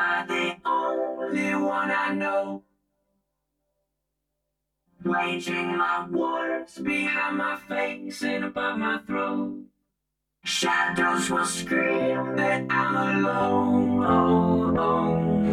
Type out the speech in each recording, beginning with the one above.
I the only one I know? Waging my wars behind my face and above my throat. Shadows will scream that I'm alone.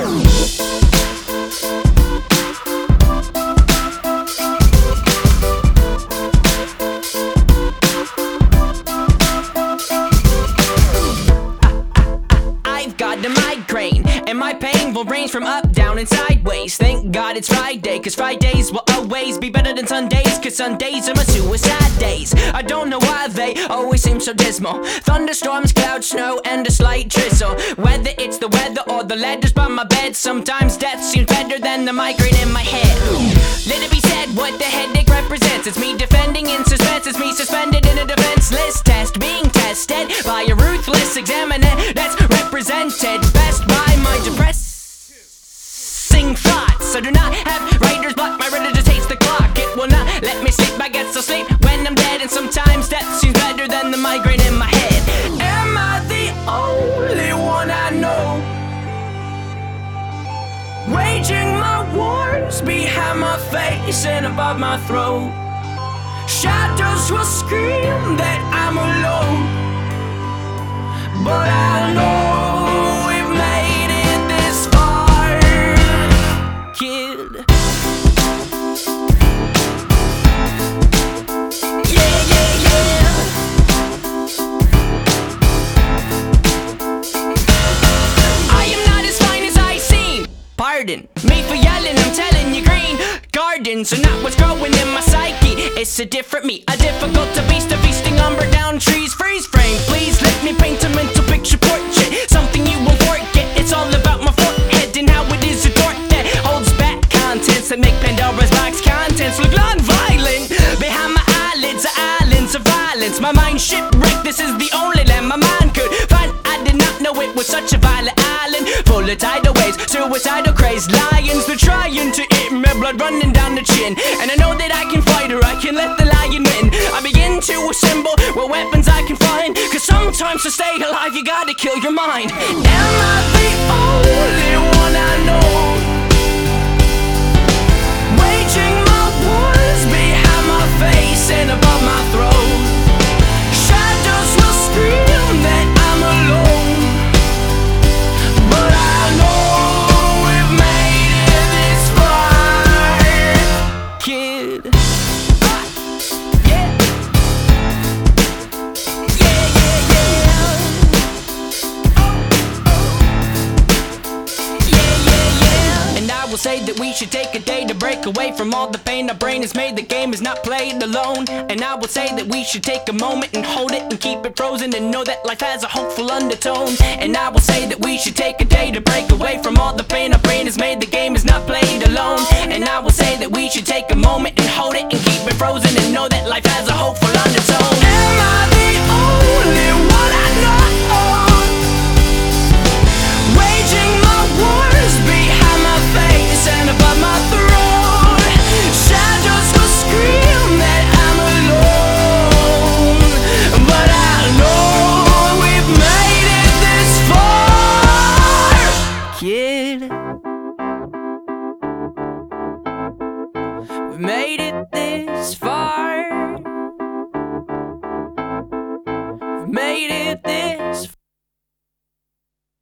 I've got a migraine, and my pain will range from up, down, and sideways. Thank God it's Friday, cause Fridays will always be better than Sundays, cause Sundays are my suicide days. I don't know why they always seem so dismal. Thunderstorms, clouds, snow, and a slight drizzle. Whether it's the weather or the letters by my bed, sometimes death seems better than the migraine in my head. Let it be said what the headache represents. It's me defending in suspense, it's me suspended in a defenseless test, being tested by a ruthless examiner that's represented best by my depressing thoughts. I do not have writer's block, my writer just hates the clock. It will not let me sleep, I guess I'll sleep when I'm dead. And sometimes death seems better than the migraine in my head. Am I the only one I know? Waging my wars behind my face and above my throat. Shadows will scream that I'm alone, but I know we've made it this far, kid. Yeah, yeah, yeah. I am not as fine as I seem. Pardon me for yelling, I'm telling you, green gardens are not what's growing in my psyche. It's a different me, a difficult to beast, a feasting umber down trees. Freeze frame, please let me paint a mental picture portrait, something you won't forget. It's all about my forehead and how it is a door that holds back contents that make Pandora's box contents look non-violent. Behind my eyelids are islands of violence. My mind shipwrecked, this is the only land my mind could find. I did not know it was such a violent island, full of tidal waves, suicidal crazed lions. They're trying to eat me, blood running down the chin. And I know that I can fight or I can let the lion win. I begin to assemble what weapons I can find, cause sometimes to stay alive you gotta kill your mind. Am I the only one I know? Waging my wars behind my face and above my throat. Shadows will scream that I'm alone, but I know we've made it this far, kid. Yeah. Yeah, yeah, yeah. Yeah, yeah, yeah. And I will say that we should take a day to break away from all the pain our brain has made. The game is not played alone. And I will say that we should take a moment and hold it and keep it frozen and know that life has a hopeful undertone. And I will say that we should take a day to break away from all the pain our brain has made. The game is not played alone. And I will say that we should take a moment and hold it and keep it frozen and know that life has a hopeful undertone. Am I the only one I know? Waging my wars behind my face and above my throat. Shadows will scream that I'm alone, but I know we've made it this far, kid. We've made